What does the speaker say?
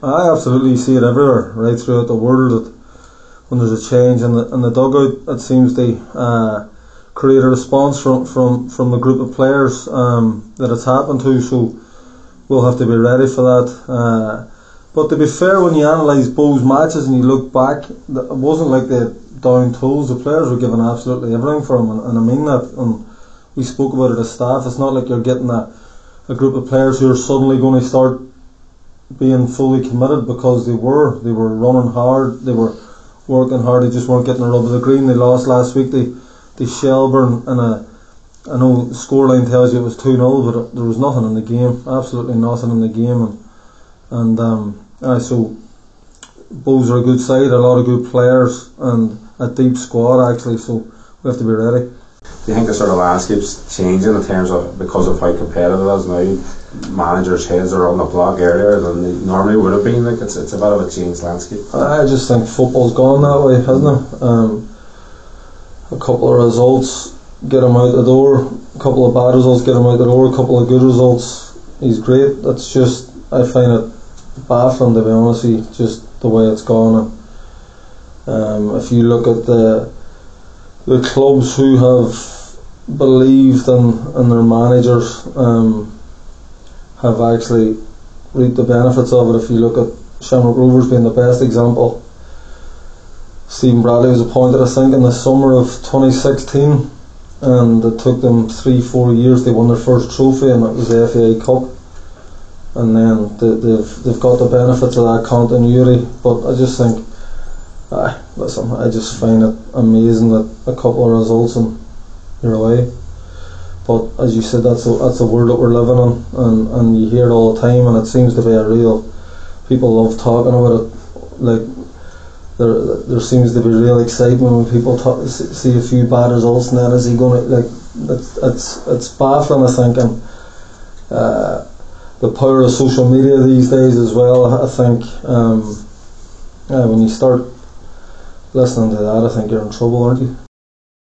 I absolutely see it everywhere, right throughout the world. That when there's a change in the dugout, it seems to create a response from the group of players that it's happened to. So we'll have to be ready for that. But to be fair, when you analyse Bohs matches and you look back, it wasn't like they had down tools. The players were giving absolutely everything for them, and I mean that. And we spoke about it as staff. It's not like you're getting a group of players who are suddenly going to start being fully committed, because they were running hard, they were working hard, they just weren't getting a rub of the green. They lost last week to Shelbourne, and I know the scoreline tells you it was 2-0, but there was nothing in the game, absolutely nothing in the game, so Bohs are a good side, a lot of good players, and a deep squad actually, so we have to be ready. Do you think the sort of landscape's changing in terms of, because of how competitive it is now, managers' heads are on the block earlier than they normally would have been? Like it's a bit of a changed landscape. I just think football's gone that way, hasn't it? A couple of results get him out the door, a couple of bad results get him out the door, a couple of good results, he's great. That's just, I find it baffling, to be honest with you, just the way it's gone. If you look at the clubs who have believed in their managers, have actually reaped the benefits of it. If you look at Shamrock Rovers being the best example, Stephen Bradley was appointed, I think, in the summer of 2016, and it took them 3-4 years. They won their first trophy, and it was the FAI Cup, and then they've got the benefits of that continuity. But I just think, listen, I just find it amazing that a couple of results and you're away. But as you said, that's a world that we're living in, and you hear it all the time, and it seems to be a real, people love talking about it. Like there seems to be real excitement when people see a few bad results, and then is he going to, like, it's baffling, I think. And the power of social media these days as well, I think, when you start listening to that, I think you're in trouble, aren't you?